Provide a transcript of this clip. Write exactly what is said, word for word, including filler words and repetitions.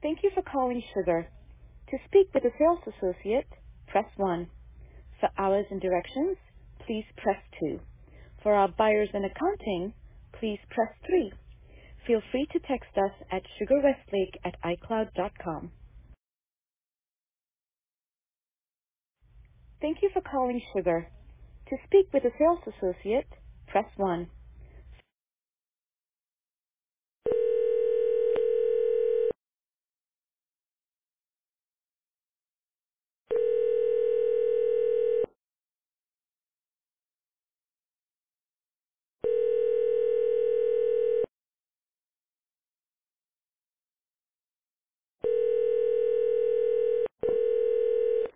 Thank you for calling Sugar. To speak with a sales associate, press one. For hours and directions, please press two. For our buyers and accounting, please press three. Feel free to text us at sugarwestlake at icloud dot com. Thank you for calling Sugar. To speak with a sales associate, press one.